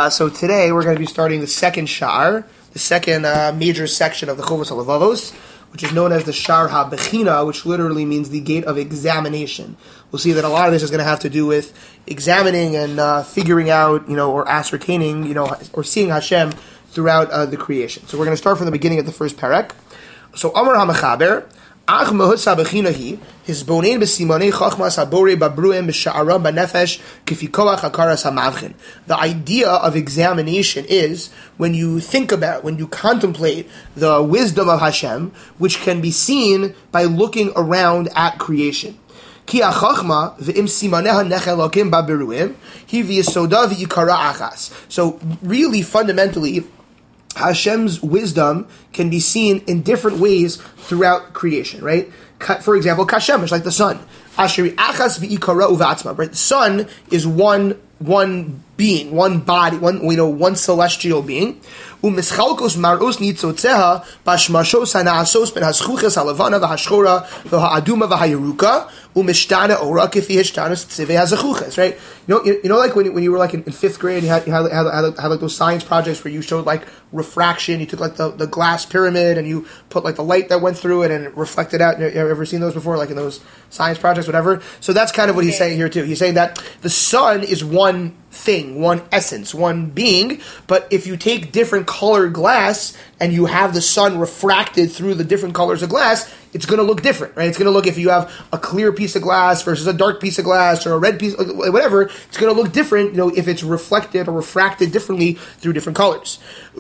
So today we're going to be starting the second Sha'ar, the second major section of the Chovos HaLevavos, which is known as the Sha'ar HaBechina, which literally means the gate of examination. We'll see that a lot of this is going to have to do with examining and figuring out, or ascertaining, or seeing Hashem throughout the creation. So we're going to start from the beginning of the first parak. So Amar HaMechaber, Ach Mahutz HaBechina Hisbonein b'simonei chachmas habore babruim b'sha'ara b'nefesh kifi koach hakaras hamavchin. The idea of examination is when you think about, when you contemplate the wisdom of Hashem, which can be seen by looking around at creation. Ki hachachma v'im simaneha nechelokim baberuim hi v'yisoda v'yikara achas. So really, fundamentally, Hashem's wisdom can be seen in different ways throughout creation, right? For example, kashemesh, like the sun. Asheri achas v'ikara uvatzma, right? The sun is one being, one body, one celestial being. Umischalkos maros nitzotzeha bashmashos hanaasos ben haschuches halavana v'hashchora v'haaduma v'hayeruka umishtana ora kifi hishtanos tzivei hazachuches. Right? Like when you were like in fifth grade, you had like those science projects where you showed like refraction. You took like the glass pyramid and you put like the light that went through it and it reflected out. You ever seen those before? Like in those science projects, whatever. So that's kind of what he's saying here too. He's saying that the sun is one thing, one essence, one being, but if you take different colored glass and you have the sun refracted through the different colors of glass, it's going to look different, right? It's going to look, if you have a clear piece of glass versus a dark piece of glass or a red piece, whatever, it's going to look different, if it's reflected or refracted differently through different colors.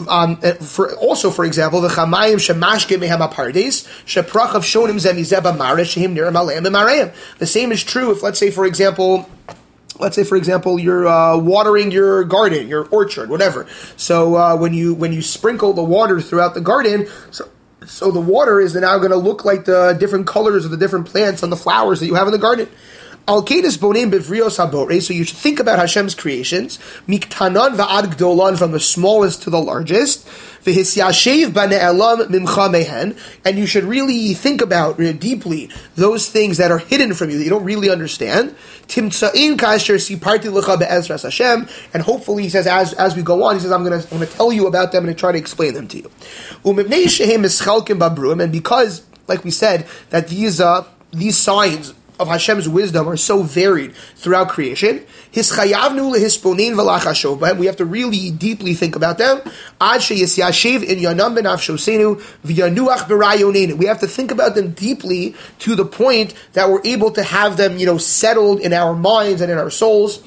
For example, the chamayim shemashke meham apardes sheprachav shonim zemizeh b'maresh shehim niram aleim b'mareim. The same is true if, let's say, for example, you're watering your garden, your orchard, whatever. So when you sprinkle the water throughout the garden, so the water is now going to look like the different colors of the different plants and the flowers that you have in the garden. Al-Kedis boneim b'vrios habore. So you should think about Hashem's creations, miktanan va'ad gdolan, from the smallest to the largest, v'hisyashev b'ne'elam mimcha mehen, and you should really think about deeply those things that are hidden from you that you don't really understand. Timtza'in kasher siparti lecha be'ezras Hashem, and hopefully he says as we go on, he says I'm going to tell you about them and try to explain them to you. Umibnei shehem mischalkim babruim, and because, like we said, that these signs of Hashem's wisdom are so varied throughout creation, we have to really deeply think about them. We have to think about them deeply to the point that we're able to have them, settled in our minds and in our souls.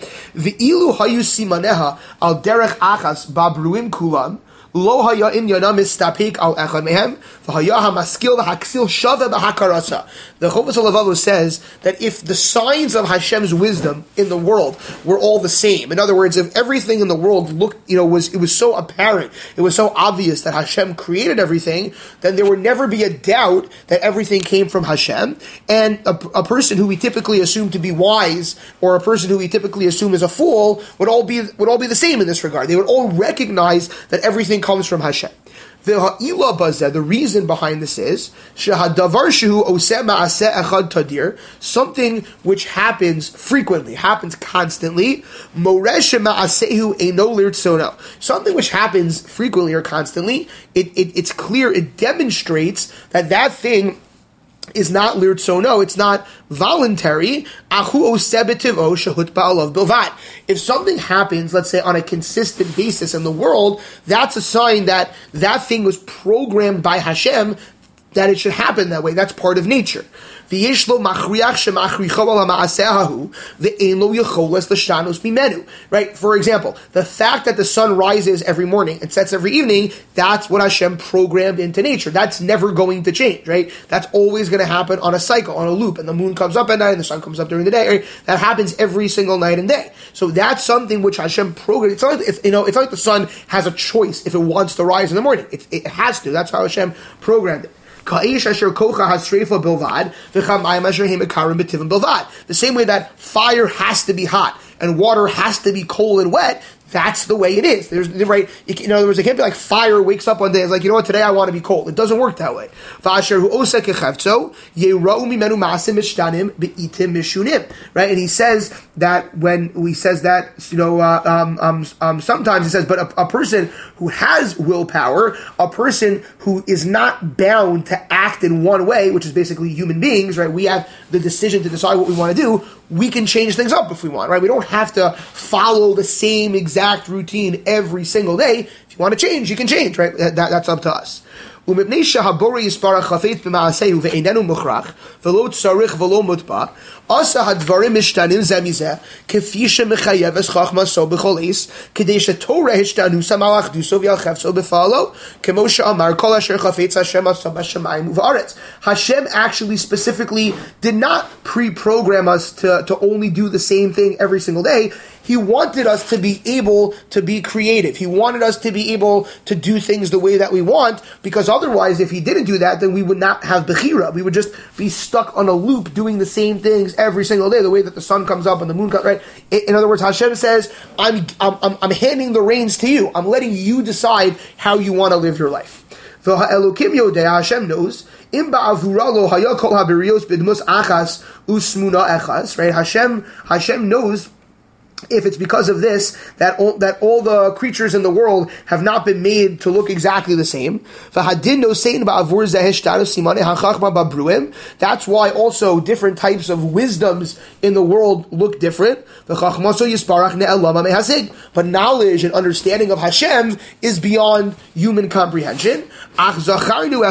Lo haya in yana mistapik al echad mehem v'haya hamaskil v'haksil shava b'hakarasa. The Chovos HaLevavos says that if the signs of Hashem's wisdom in the world were all the same, in other words, if everything in the world looked, it was so apparent, it was so obvious that Hashem created everything, then there would never be a doubt that everything came from Hashem. And a person who we typically assume to be wise, or a person who we typically assume is a fool, would all be the same in this regard. They would all recognize that everything comes from Hashem. The reason behind this is something which happens frequently, happens constantly. Something which happens frequently or constantly, it's clear, it demonstrates that thing is not lirtzono, it's not voluntary. If something happens, let's say on a consistent basis in the world, that's a sign that thing was programmed by Hashem, that it should happen that way. That's part of nature. Right? For example, the fact that the sun rises every morning and sets every evening, that's what Hashem programmed into nature. That's never going to change, right? That's always going to happen on a cycle, on a loop, and the moon comes up at night and the sun comes up during the day, right? That happens every single night and day. So that's something which Hashem programmed. It's not like, it's like the sun has a choice if it wants to rise in the morning. It has to. That's how Hashem programmed it. The same way that fire has to be hot and water has to be cold and wet, That's the way it is. There's right. In other words, it can't be like fire wakes up one day and is like, you know what, today I want to be cold. It doesn't work that way. Right, and he says that sometimes he says, but a person who has willpower, a person who is not bound to act in one way, which is basically human beings, right? We have the decision to decide what we want to do. We can change things up if we want, right? We don't have to follow the same exact routine every single day. If you want to change, you can change, right? That's up to us. ומפני שהבורא יספרך חפץ במעשהו ואיננו מוכרח ולא צריך ולא מוטבע עשה הדברים משתנים זה מזה כפי שמחייבת חוכמתו בכל עת כדי שתורה השתנוסה על אחדותו ועל חפצו בפועלו כמו שאמר כל אשר חפץ השם עשה בשמיים ובארץ. Hashem actually specifically did not pre-program us to only do the same thing every single day. He wanted us to be able to be creative. He wanted us to be able to do things the way that we want, because otherwise, if he didn't do that, then we would not have Bechira. We would just be stuck on a loop doing the same things every single day, the way that the sun comes up and the moon comes, right? In other words, Hashem says, I'm handing the reins to you. I'm letting you decide how you want to live your life. Hashem knows, right? Hashem knows, if it's because of this, that all the creatures in the world have not been made to look exactly the same. That's why also different types of wisdoms in the world look different. But knowledge and understanding of Hashem is beyond human comprehension. It's just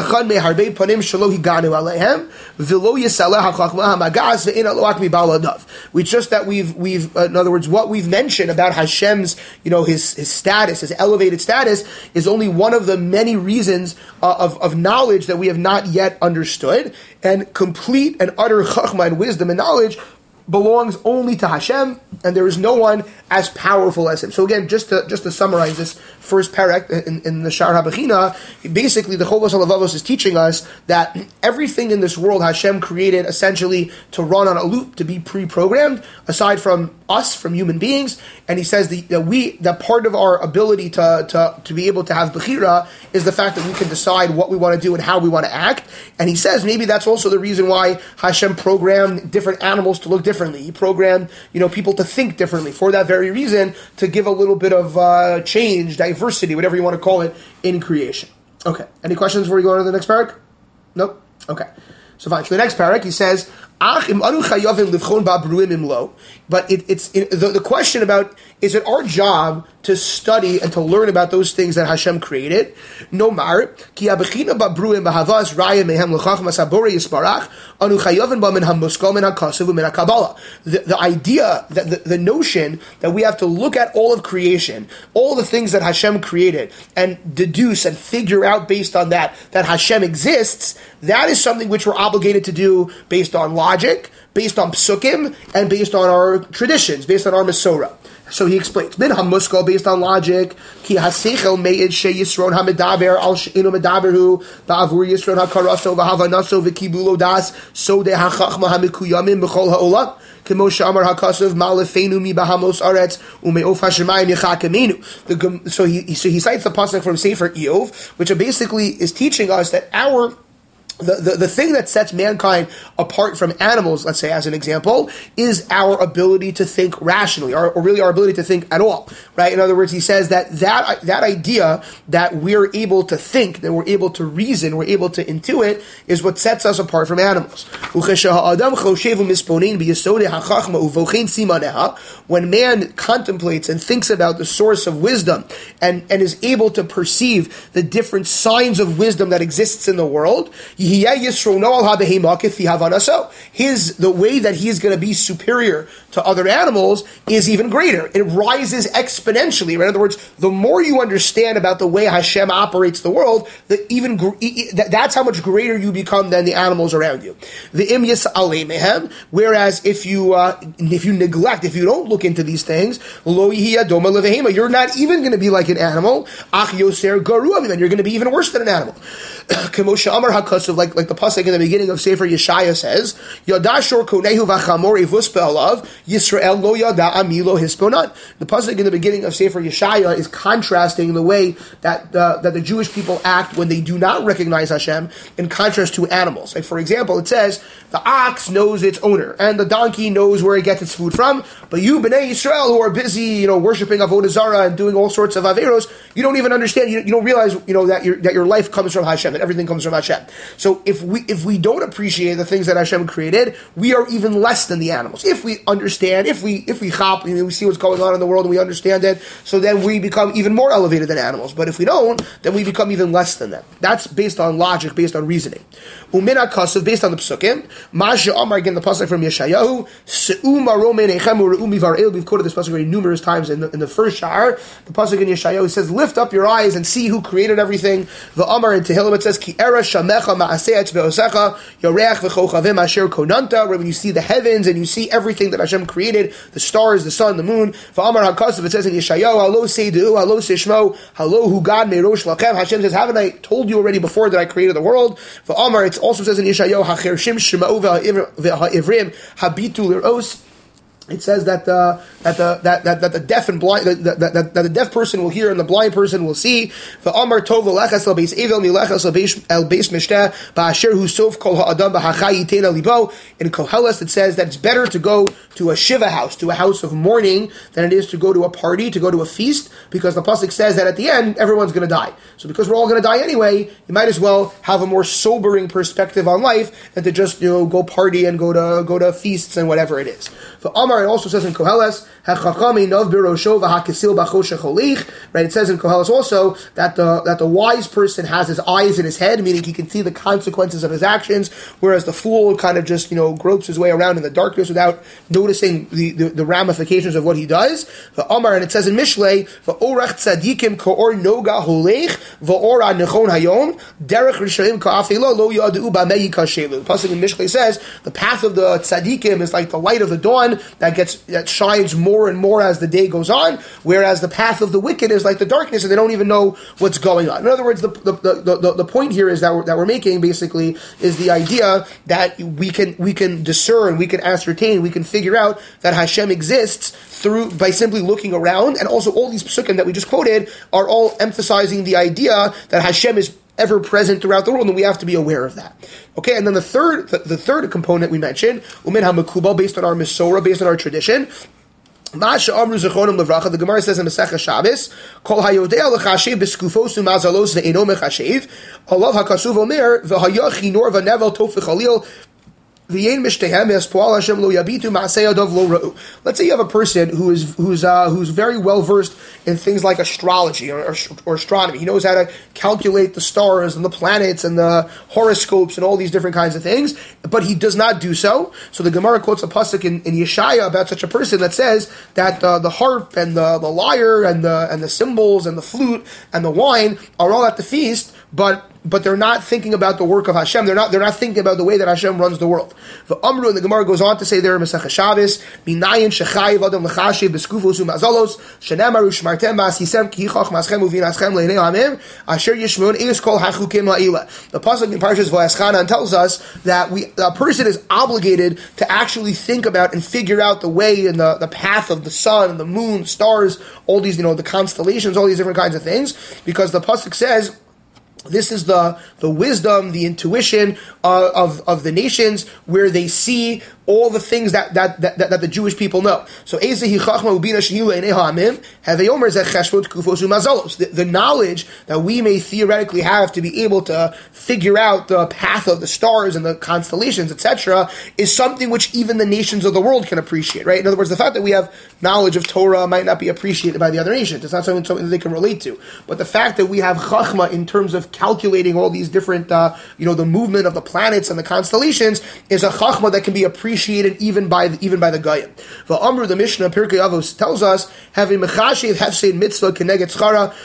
that we've in other words, what we've mentioned about Hashem's, his status, his elevated status, is only one of the many reasons of knowledge that we have not yet understood. And complete and utter chachma and wisdom and knowledge belongs only to Hashem, and there is no one as powerful as him. So again, just to summarize this first parak in the Shar HaBechina, basically the Chovos HaLevavos is teaching us that everything in this world Hashem created essentially to run on a loop, to be pre-programmed, aside from us, from human beings. And he says that part of our ability to be able to have Bechira is the fact that we can decide what we want to do and how we want to act. And he says maybe that's also the reason why Hashem programmed different animals to look differently. He programmed, people to think differently for that very reason, to give a little bit of change, diversity, whatever you want to call it, in creation. Okay. Any questions before we go on to the next parak? Nope. Okay. So fine. So the next parak, he says, but the question about, is it our job to study and to learn about those things that Hashem created? No mar, ki abechina babruim bahavas raya mehem lechachmas habore yisparach anu chayovin ba min hamuskal min hakasav min hakabala. The idea, that the notion that we have to look at all of creation, all the things that Hashem created, and deduce and figure out based on that Hashem exists, that is something which we're obligated to do based on logic, based on psukim, and based on our traditions, based on our Masorah. So he explains, min hamuskal, based on logic, ki hasechel me'id she yisron hamidaber al she'inu medaberhu ba'avur yisron hakaraso v'havanaso v'kibulo das so de hachachma hamikuyamim b'chol ha'olam kemo she'amar hakasav ma'alefenu mi bahamos aretz u'me'of hashemayim yechakemenu. So he cites the pasuk from Sefer Eov, which basically is teaching us that the thing that sets mankind apart from animals, let's say as an example, is our ability to think rationally, or really our ability to think at all, right? In other words, he says that idea that we're able to think, that we're able to reason, we're able to intuit, is what sets us apart from animals. When man contemplates and thinks about the source of wisdom and is able to perceive the different signs of wisdom that exists in the world, the way that he's going to be superior to other animals is even greater. It rises exponentially. Right? In other words, the more you understand about the way Hashem operates the world, that's how much greater you become than the animals around you. Whereas if you neglect, if you don't look into these things, you're not even going to be like an animal. Then you're going to be even worse than an animal. like the pasuk in the beginning of Sefer Yeshaya says, Yadashor konehu v'chamor evus be'alav, Yisrael lo yada amilo hisponan. The pasuk in the beginning of Sefer Yeshaya is contrasting the way that the Jewish people act when they do not recognize Hashem, in contrast to animals. Like, for example, it says, the ox knows its owner, and the donkey knows where it gets its food from, but you, Bnei Yisrael, who are busy, worshipping Avodah Zarah and doing all sorts of Averos, you don't even understand, you don't realize, that your life comes from Hashem, that everything comes from Hashem. So if we don't appreciate the things that Hashem created, we are even less than the animals. If we understand, if we chop, we see what's going on in the world and we understand it, so then we become even more elevated than animals. But if we don't, then we become even less than them. That's based on logic, based on reasoning. Umina Kasav, based on the Psukim, Masha Amar, again the pasuk from Yeshayahu, we've quoted this pasuk very numerous times in the first sha'ar. The pasuk in Yeshayahu says, lift up your eyes and see who created everything. The Amar in Tehillim it says, Ki era shamecha ma'aseh be'osecha, yoreach v'chochavim asher konanta, where when you see the heavens and you see everything that Hashem created, the stars, the sun, the moon. The Amar HaKasav, it says in Yeshayahu, halo seidu, halo sishmo, halo hugad merosh lachem. Hashem says, haven't I told you already before that I created the world? The Amar, it also says in Yeshayahu, hachershim shema'u v'ha'ivrim habitu l'ros. It says that the deaf and blind, that the deaf person will hear and the blind person will see. The Amar Tov l'lechas el beis evel milechas el beis mishteh ba'asher hu sof kol ha'adam b'hachai yitena libo. In Koheles it says that it's better to go to a shiva house, to a house of mourning, than it is to go to a party, to go to a feast, because the pasuk says that at the end everyone's going to die. So because we're all going to die anyway, you might as well have a more sobering perspective on life than to just go party and go to feasts and whatever it is. The Amar, it also says in Koheles, right? It says in Koheles also that the wise person has his eyes in his head, meaning he can see the consequences of his actions, whereas the fool kind of just gropes his way around in the darkness without noticing the ramifications of what he does. The Amar, and it says in Mishlei, v'orach tzadikim ka'or noga holech v'ora nechon hayom derech rishayim ka'afelo lo yadu b'mei kashelu. The pasuk in Mishlei says the path of the tzadikim is like the light of the dawn that shines more and more as the day goes on, whereas the path of the wicked is like the darkness, and they don't even know what's going on. In other words, the point here is that we're making basically is the idea that we can discern, we can ascertain, we can figure out that Hashem exists by simply looking around, and also all these psukim that we just quoted are all emphasizing the idea that Hashem is ever present throughout the world, and we have to be aware of that. Okay, and then the third component we mentioned, umin hamakubal, based on our Masorah, based on our tradition. The Gemara says in Masechah Shabbos, "Kol hayodea lechashev b'skufos u'mazalos ve'eno mechashev, alav hakasuv omer v'hayachi nor v'nevel tof v'chalil." Let's say you have a person who's very well versed in things like astrology or astronomy. He knows how to calculate the stars and the planets and the horoscopes and all these different kinds of things, but he does not do so. So the Gemara quotes a pasuk in Yeshaya about such a person that says that the harp and the lyre and the cymbals and the flute and the wine are all at the feast, but they're not thinking about the work of Hashem. They're not thinking about the way that Hashem runs the world. The Amru, and the Gemara goes on to say there in Masechah Shabbos, Minayin shechayiv adam l'chashiv b'skufos u'mazalos shenemaru shmartem ba'asisem ki yichach maschem uvinaschem le'nei hamim asher yishmon eis kol hachukim la'ila. The pasuk in Parshas Va'eschanan tells us that a person is obligated to actually think about and figure out the way and the path of the sun, the moon, stars, all these the constellations, all these different kinds of things, because the pasuk says this is the wisdom, the intuition of the nations, where they see all the things that the Jewish people know. So the knowledge that we may theoretically have to be able to figure out the path of the stars and the constellations, etc., is something which even the nations of the world can appreciate, right? In other words, the fact that we have knowledge of Torah might not be appreciated by the other nations. It's not something that they can relate to. But the fact that we have chachma in terms of calculating all these different, the movement of the planets and the constellations is a chachma that can be appreciated even by the Goyim. The Amru, the Mishnah, Pirkei Avos tells us, having mechashiv hefsein mitzvah keneged schara,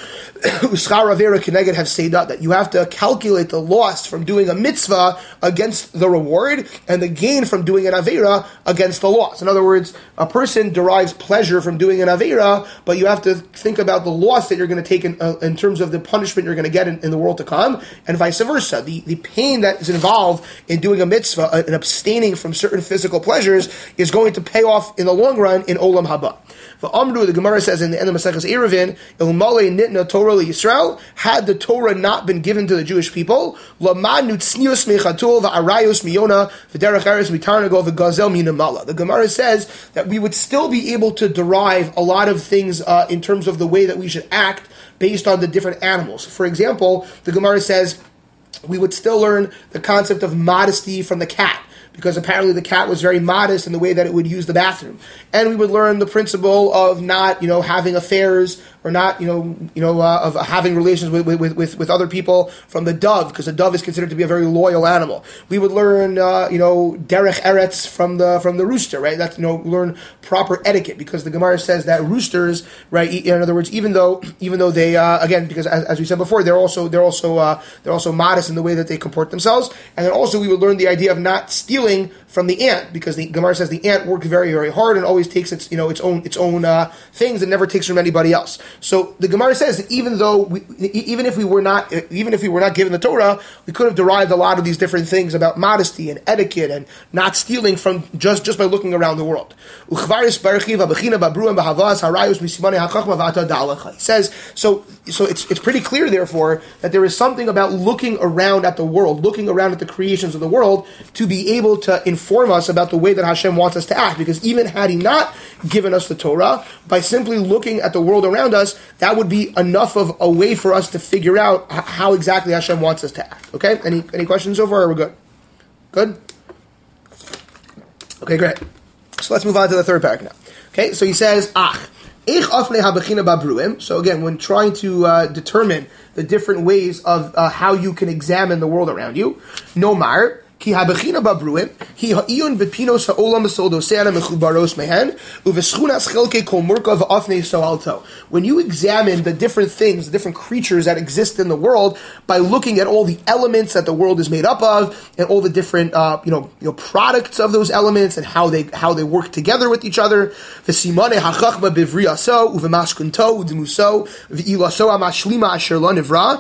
Uschar Avera Keneged have said that you have to calculate the loss from doing a mitzvah against the reward and the gain from doing an Avera against the loss. In other words, a person derives pleasure from doing an Avera, but you have to think about the loss that you're going to take in terms of the punishment you're going to get in the world to come, and vice versa. The pain that is involved in doing a mitzvah and abstaining from certain physical pleasures is going to pay off in the long run in Olam Haba. The Gemara says in the end of Maseches Eruvin, Ilmale nitna Torah Yisrael, had the Torah not been given to the Jewish people, Lamanu tznius mechatul va'arayos miyona v'derech eretz mitarnago v'gazel minamala. The Gemara says that we would still be able to derive a lot of things in terms of the way that we should act based on the different animals. For example, the Gemara says we would still learn the concept of modesty from the cat, because apparently the cat was very modest in the way that it would use the bathroom. And we would learn the principle of not, having affairs or not, of having relations with other people from the dove, because the dove is considered to be a very loyal animal. We would learn, derech eretz from the rooster, right? That's, learn proper etiquette, because the Gemara says that roosters, right? In other words, even though they, again, because as we said before, they're also modest in the way that they comport themselves. And then also we would learn the idea of not stealing from the ant, because the Gemara says the ant works very, very hard and always takes its own things and never takes from anybody else. So the Gemara says that even if we were not given the Torah, we could have derived a lot of these different things about modesty and etiquette and not stealing from just by looking around the world. He says so it's pretty clear, therefore, that there is something about looking around at the world, looking around at the creations of the world, to be able to inform us about the way that Hashem wants us to act. Because even had He not given us the Torah, by simply looking at the world around us, that would be enough of a way for us to figure out how exactly Hashem wants us to act. Okay? Any questions so far, or we're good? Good? Okay, great. So let's move on to the third paragraph now. Okay, so he says, so again, when trying to determine the different ways of how you can examine the world around you, Nomar, Ki habechina babruim, hi ha'iyun v'pinos ha'olam v'soldosena mechubaros mehen, uv'schunas chelke kol murka v'afnei soalto. When you examine the different things, the different creatures that exist in the world, by looking at all the elements that the world is made up of, and all the different, products of those elements, and how they work together with each other, v'simane ha'chachma bivriyaso, uv'mashkunto, udmuso, v'ilaso ha'mashlima asher lo nivra,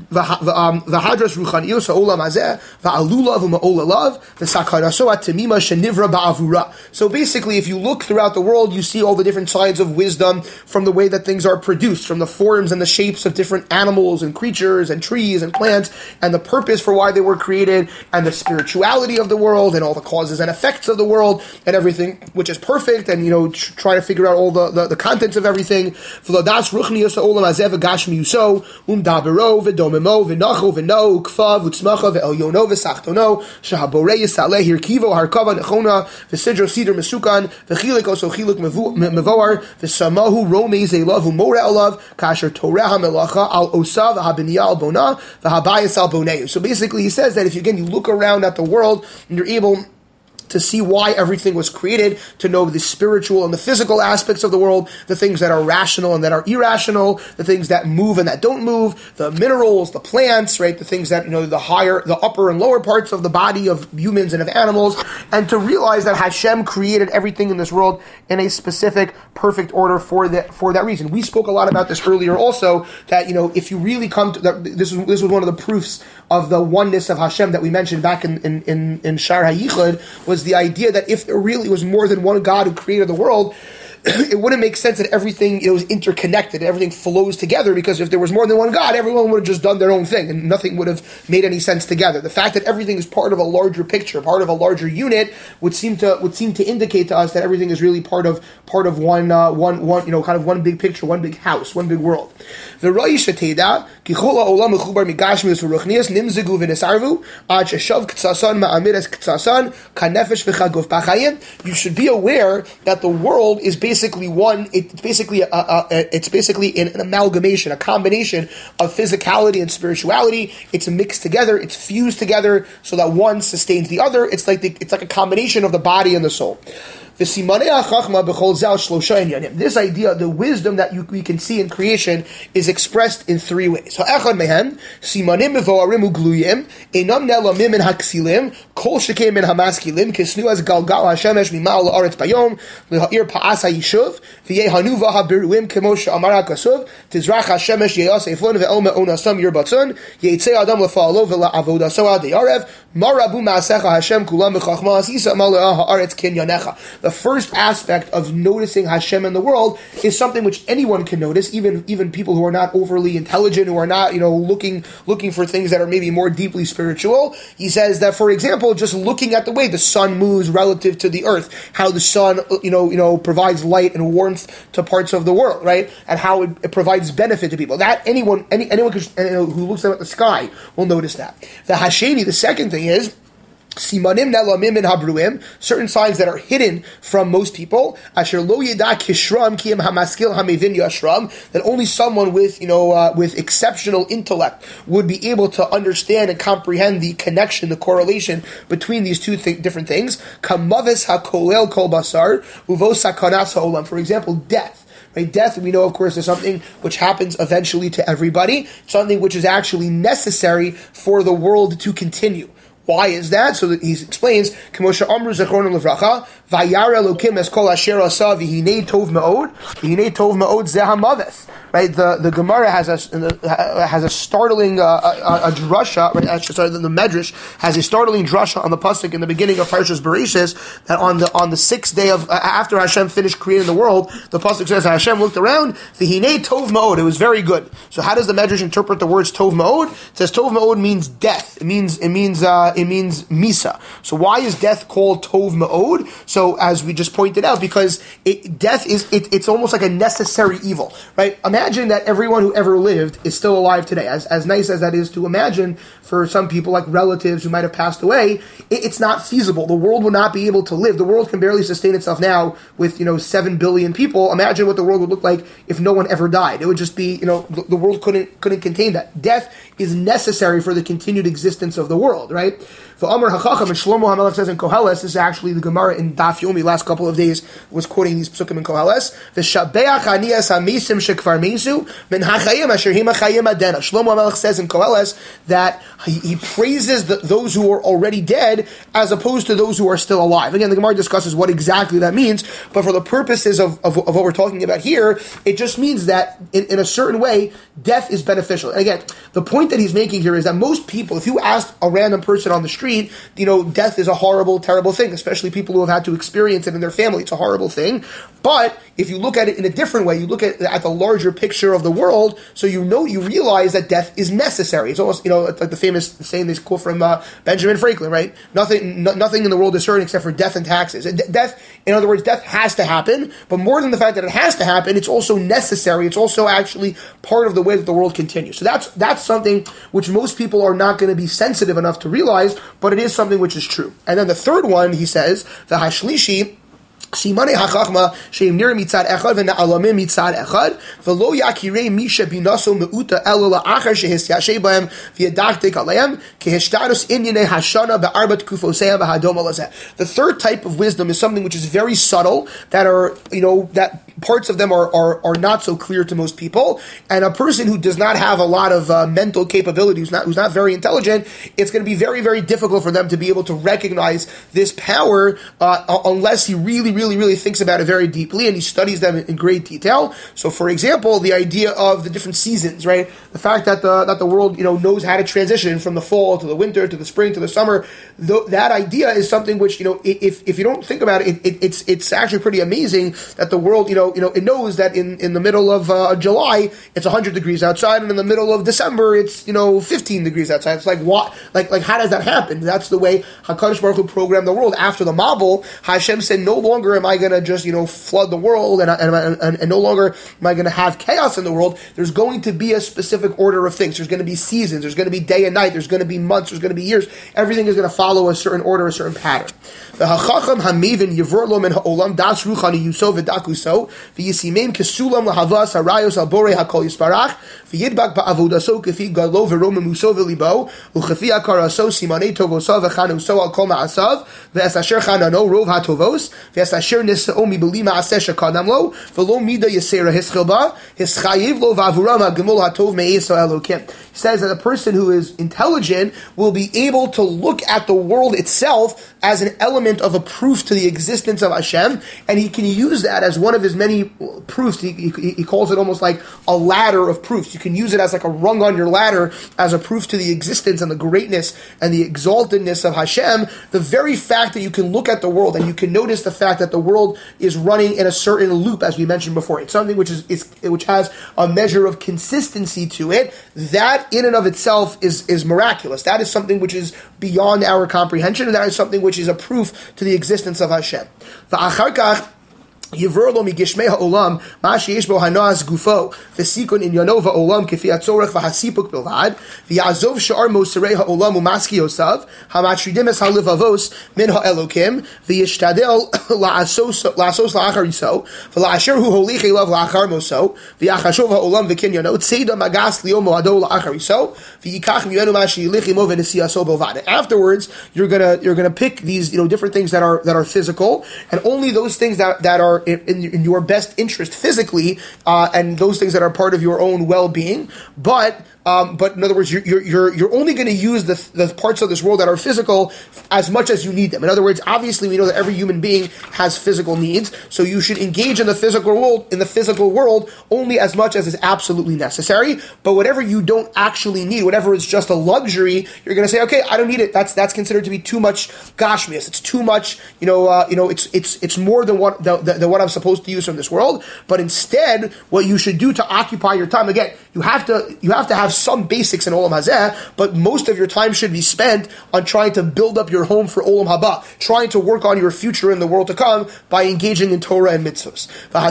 v'hadras ruchaniyos ha'olam hazeh v'alulav u'ma'olalav v'sakaraso atemima shenivra ba'avura. So basically, if you look throughout the world, you see all the different sides of wisdom from the way that things are produced, from the forms and the shapes of different animals and creatures and trees and plants, and the purpose for why they were created, and the spirituality of the world, and all the causes and effects of the world, and everything which is perfect, and try to figure out all the contents of everything. V'lodas ruchaniyos ha'olam hazeh v'gashmiyuso umdabero v'dom v'nacho v'no ukfav utzmacha v'elyono v'sachtono shahaborei yisaleh hirkivo harkava nechona v'sidro sidr mesukan v'chilik oso chiluk mevoar v'samahu romei zeilav u'mora olav kasher torah ha'melacha al osav ha'biniya al bona v'habayis al boneu. So basically he says that if you look around at the world and you're able to see why everything was created, to know the spiritual and the physical aspects of the world, the things that are rational and that are irrational, the things that move and that don't move, the minerals, the plants, right, the things that, the upper and lower parts of the body of humans and of animals, and to realize that Hashem created everything in this world in a specific, perfect order for that reason. We spoke a lot about this earlier also, that, if you really come to, this was one of the proofs of the oneness of Hashem that we mentioned back in Shar HaYichud, was the idea that if there really was more than one God who created the world, it wouldn't make sense that everything is interconnected, everything flows together, because if there was more than one God, everyone would have just done their own thing, and nothing would have made any sense together. The fact that everything is part of a larger picture, part of a larger unit, would seem to indicate to us that everything is really part of one kind of one big picture, one big house, one big world. You should be aware that the world is basically one. It's basically an amalgamation, a combination of physicality and spirituality. It's mixed together. It's fused together so that one sustains the other. It's like a combination of the body and the soul. This idea, the wisdom that we can see in creation, is expressed in three ways. Ha'echad mehem, simanim mevoarim ugluyim, enam nelamim min haksilim, kol shekem min hamaskilim, kisnu as galgal hashemesh mimal la'aretz bayom, leha'ir pa'as ha'yishuv, v'yehanu v'habiruim kemo she'amar ha'kasuv, tizrach hashemesh ye'as eflon ve'el me'on asam yirbatzon, ye'etzei adam lefa'alo ve'la'avodaso ad yarev, marabu ma'asecha Hashem kulam b'chachma asisa mala'ah ha'aretz kinyanecha. The first aspect of noticing Hashem in the world is something which anyone can notice, even people who are not overly intelligent, who are not, looking for things that are maybe more deeply spiritual. He says that, for example, just looking at the way the sun moves relative to the earth, how the sun, provides light and warmth to parts of the world, right? And how it provides benefit to people. That anyone who looks at the sky will notice that. The Hasheni, the second thing is, simanim nelamim min habruim, certain signs that are hidden from most people. Asher lo yeda kishram ki em hamaskil hamevin yashram, that only someone with exceptional intellect would be able to understand and comprehend the connection, the correlation between these two different things. Kamavis hakolel kol basar uvos sakanas haolam. For example, death. Right? Death, we know, of course, is something which happens eventually to everybody, something which is actually necessary for the world to continue. Why is that? So that he explains, K'moshe Amru Zechronim Levracha, Vayara Elokim es kol asher asa v'hinei tov me'od zeh hamaves. Right? The Gemara has a startling drasha. The Medrash has a startling drasha on the pasuk in the beginning of Parshas Bereshis, that on the sixth day of after Hashem finished creating the world, the pasuk says Hashem looked around, v'hinei tov me'od. It was very good. So how does the Medrash interpret the words tov me'od? It says tov me'od means death. It means misa. So why is death called tov me'od? So as we just pointed out, because death it's almost like a necessary evil, right? Imagine that everyone who ever lived is still alive today. As nice as that is to imagine for some people, like relatives who might have passed away, it's not feasible. The world will not be able to live. The world can barely sustain itself now with 7 billion people. Imagine what the world would look like if no one ever died. It would just be, the world couldn't contain that. Death is necessary for the continued existence of the world, right? The Amar HaChacham, and Shlomo HaMelech says in Koheles, this is actually the Gemara in Daf Yomi last couple of days was quoting these psukim in Koheles. V'shabeach aniyas hamisim shekvar mesu min hachayim asher him hachayim adena. Shlomo HaMelech says in Koheles that he praises those who are already dead as opposed to those who are still alive. Again, the Gemara discusses what exactly that means, but for the purposes of what we're talking about here, it just means that in a certain way, death is beneficial. And again, the point that he's making here is that most people, if you asked a random person on the street, death is a horrible, terrible thing, especially people who have had to experience it in their family. It's a horrible thing. But if you look at it in a different way, you look at the larger picture of the world, so you realize that death is necessary. It's almost, like the famous saying, this quote from Benjamin Franklin, right? Nothing in the world is certain except for death and taxes. Death, in other words, death has to happen, but more than the fact that it has to happen, it's also necessary. It's also actually part of the way that the world continues. So that's something which most people are not going to be sensitive enough to realize, but it is something which is true. And then the third one, he says, the Hashlishi, Simane hachachma sheim nir mitzad echad v'na'alamim mitzad echad v'lo yakirei misha binaso meuta elo la'achar shehisyashay b'hem v'yadachtek aleim kehishtarus inyane hashana be'arbat kufoseya v'hadom alazeh. The third type of wisdom is something which is very subtle, that are, that parts of them are not so clear to most people, and a person who does not have a lot of mental capability, who's not very intelligent, it's going to be very, very difficult for them to be able to recognize this power unless he really thinks about it very deeply and he studies them in great detail. So, for example, the idea of the different seasons, right? The fact that the world knows how to transition from the fall to the winter to the spring to the summer. That idea is something which if you don't think about it, it's actually pretty amazing that the world it knows that in the middle of July it's 100 degrees outside, and in the middle of December it's 15 degrees outside. It's like what? Like how does that happen? That's the way HaKadosh Baruch Hu programmed the world. After the Mabul, Hashem said, no longer am I going to just flood the world, and no longer am I going to have chaos in the world. There's going to be a specific order of things. There's going to be seasons. There's going to be day and night. There's going to be months. There's going to be years. Everything is going to follow a certain order, a certain pattern. The hachacham hamivin yivor lo min ha'olam das ruchani yuso v'dakuso v'yisimim kesulam lahavas harayos al borei hakol yisparach V'yidbak ba'avodaso k'fi galo v'romemuso v'libo u'ch'fi akaraso simanei tovosav v'chanuso al kol ma'asav v'es asher chanano rov hatovos v'es asher nisa'o mibeli ma'aseh shekadam lo v'lo mida yisera hischil ba hischayiv lo v'avuram ha'gemol hatov me'esa elokim. He says that a person who is intelligent will be able to look at the world itself as an element of a proof to the existence of Hashem, and he can use that as one of his many proofs. He calls it almost like a ladder of proofs. You can use it as like a rung on your ladder as a proof to the existence and the greatness and the exaltedness of Hashem. The very fact that you can look at the world and you can notice the fact that the world is running in a certain loop, as we mentioned before. It's something which has a measure of consistency to it. That in and of itself is miraculous. That is something which is beyond our comprehension, and that is something which is a proof to the existence of Hashem. Yiver lo migishmei ha'olam ma sheyesh bo hanoas gufo v'sikon inyano va'olam kefi hatzorech v'hasipuk bilvad v'yazov she'ar moserei ha'olam u'maski yosav ha'matridim es ha'levavos min ha'elokim v'yishtadel la'asos la'achar yiso v'la'asher hu holich elav la'achar moso v'yachashov ha'olam v'kinyano tzeda magas liyo mo'ado la'achar yiso v'yikach miyenu ma sheyilich imo v'nesiyaso bilvad. Afterwards, you're gonna pick these different things that are physical, and only those things that are in your best interest physically, and those things that are part of your own well-being, but in other words, you're only going to use the parts of this world that are physical as much as you need them. In other words, obviously we know that every human being has physical needs, so you should engage in the physical world only as much as is absolutely necessary. But whatever you don't actually need, whatever is just a luxury, you're going to say, okay, I don't need it. That's considered to be too much gashmias. It's too much. It's more than what I'm supposed to use from this world. But instead, what you should do to occupy your time, again, you have to have some basics in Olam Hazeh, but most of your time should be spent on trying to build up your home for Olam Haba, trying to work on your future in the world to come by engaging in Torah and mitzvahs.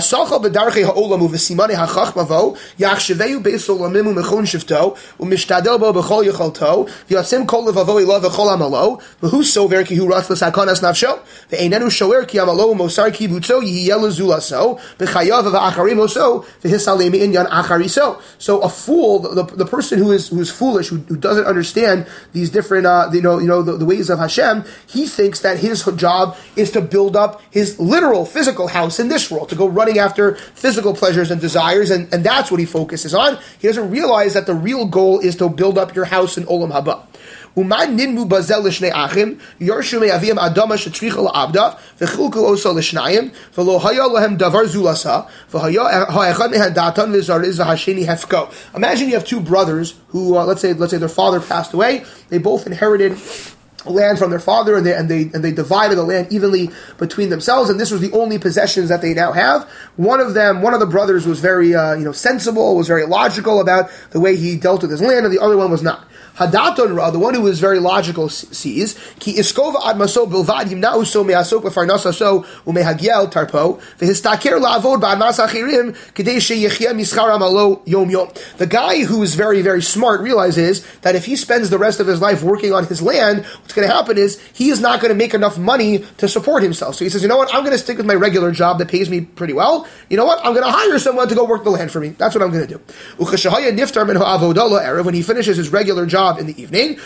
So a fool, the person who is foolish, who doesn't understand these different, the ways of Hashem, he thinks that his job is to build up his literal physical house in this world, to go running after physical pleasures and desires, and that's what he focuses on. He doesn't realize that the real goal is to build up your house in Olam Haba. Uman ninmu bazel l'shnei achim yorshu me'avim adama shetricha la'abda v'chilku oso l'shnayim v'lo haya lohem davar zulasa v'haya ha'echad mehan datan v'zariz v'hasheni hefko. Imagine you have two brothers who, let's say their father passed away. They both inherited land from their father, and they divided the land evenly between themselves, and this was the only possessions that they now have. One of the brothers was very sensible, was very logical about the way he dealt with his land, and the other one was not. Hadaton Ra, the one who is very logical, sees ki iskova ad maso bilvad yimna'u so me'asok b'farnasa so u'mehagiel tarpo v'histaker la'avod ba'ad mas achirim k'dei she'yechia mischar amalo yom yom. The guy who is very, very smart realizes that if he spends the rest of his life working on his land, what's going to happen is he is not going to make enough money to support himself. So he says, you know what, I'm going to stick with my regular job that pays me pretty well. You know what, I'm going to hire someone to go work the land for me. That's what I'm going to do. U'cheshahaya niftar min ha'avodah erev, when he finishes his regular job in the evening,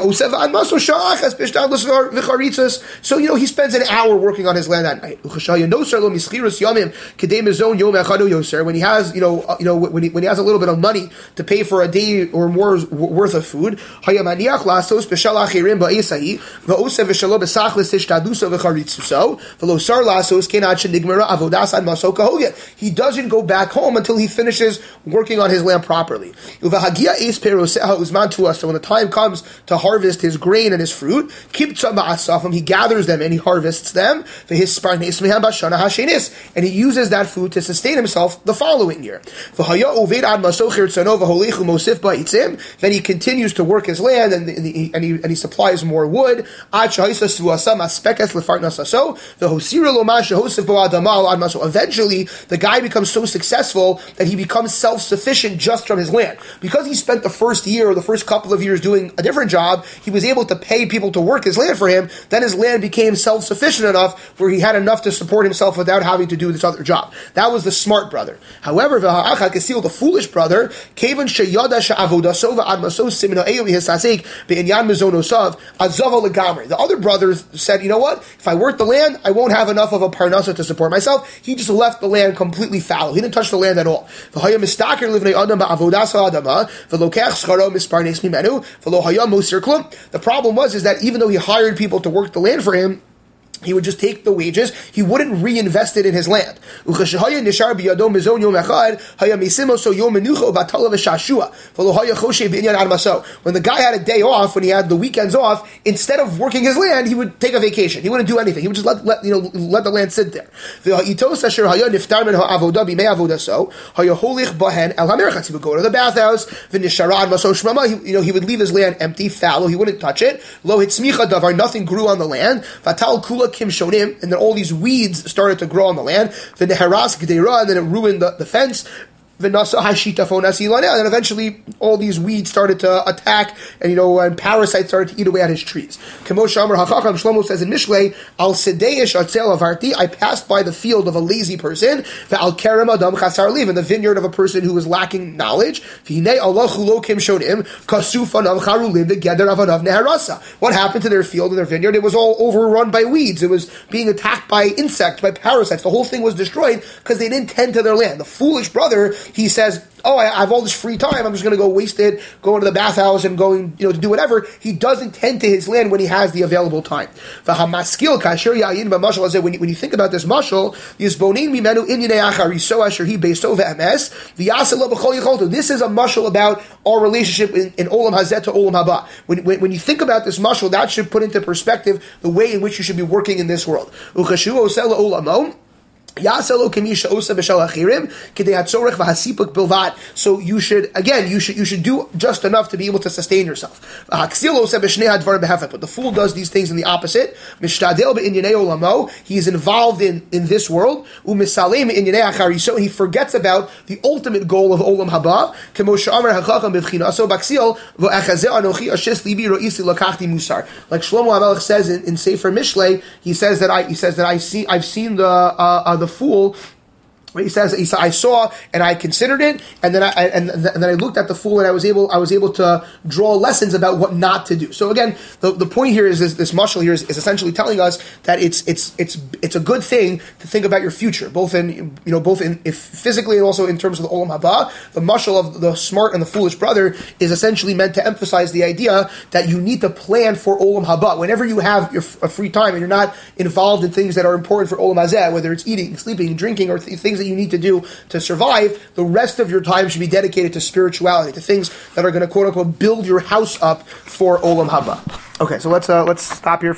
so he spends an hour working on his land at night. When he has when he has a little bit of money to pay for a day or more worth of food, he doesn't go back home until he finishes working on his land properly. So when the time comes to harvest his grain and his fruit, he gathers them and he harvests them, and he uses that food to sustain himself the following year. Then he continues to work his land, and he supplies more more wood. Eventually, the guy becomes so successful that he becomes self-sufficient just from his land. Because he spent the first year or the first couple of years doing a different job, he was able to pay people to work his land for him. Then his land became self-sufficient enough where he had enough to support himself without having to do this other job. That was the smart brother. However, the foolish brother, the other brothers said, you know what? If I work the land, I won't have enough of a parnasa to support myself. He just left the land completely fallow. He didn't touch the land at all. The problem was that even though he hired people to work the land for him, he would just take the wages. He wouldn't reinvest it in his land. When the guy had a day off, when he had the weekends off, instead of working his land, he would take a vacation. He wouldn't do anything. He would just let the land sit there. He would go to the bathhouse. He would leave his land empty, fallow. He wouldn't touch it. Nothing grew on the land. Kim Shonim, and then all these weeds started to grow on the land. Then the Haras Gdeira, and then it ruined the fence. And then eventually all these weeds started to attack, and parasites started to eat away at his trees. Shlomo says in Mishlei, Al Sedeish Atzel Avarti, I passed by the field of a lazy person, Al Kerem Adam Chasar Liv, in the vineyard of a person who was lacking knowledge. What happened to their field and their vineyard? It was all overrun by weeds. It was being attacked by insects, by parasites. The whole thing was destroyed because they didn't tend to their land. The foolish brother, he says, I have all this free time, I'm just going to go waste it, go into the bathhouse and going, to do whatever. He doesn't tend to his land when he has the available time. When you think about this mashal, this is a mashal about our relationship in Olam Hazeh to Olam Haba. When you think about this mashal, that should put into perspective the way in which you should be working in this world. So you should do just enough to be able to sustain yourself. But the fool does these things in the opposite. He is involved in this world, and he forgets about the ultimate goal of Olam Haba. Like Shlomo HaMelech says in Sefer Mishlei, he says that I've seen the fool. He says, I saw and I considered it, and then I looked at the fool, and I was able to draw lessons about what not to do. So again, the point here is this mashal here is essentially telling us that it's a good thing to think about your future, both in physically and also in terms of the Olam Haba. The mashal of the smart and the foolish brother is essentially meant to emphasize the idea that you need to plan for Olam Haba. Whenever you have a free time and you're not involved in things that are important for Olam Hazeh, whether it's eating, sleeping, drinking, or things that you need to do to survive, the rest of your time should be dedicated to spirituality, to things that are going to quote unquote build your house up for Olam Haba. Okay, so let's stop here.